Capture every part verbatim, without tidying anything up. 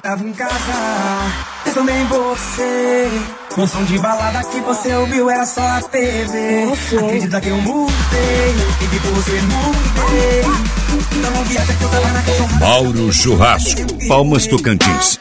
tava em casa, mas também você. Um som de balada que você ouviu era só a T V. Acredita que eu mudei, e que por você mudei. Então não viaja que eu tava na cachorrada. Mauro Churrasco, Palmas Tocantins.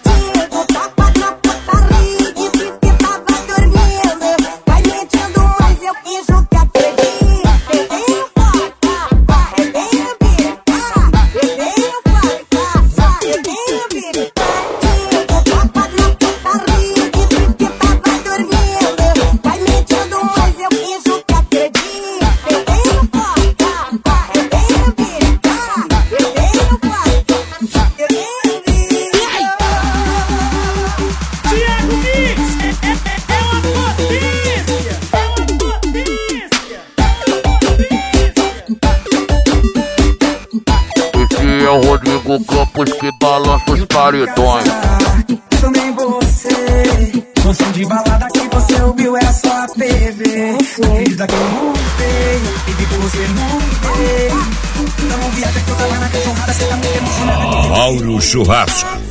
É o Rodrigo Campos que balança os paredões. Também você. Um som de balada que você ouviu era só a T V. Acredita que eu mudei, e que por você mudei. Então não viaja que eu tava na cachorrada, cê tá muito emocionada. Mauro Churrasco.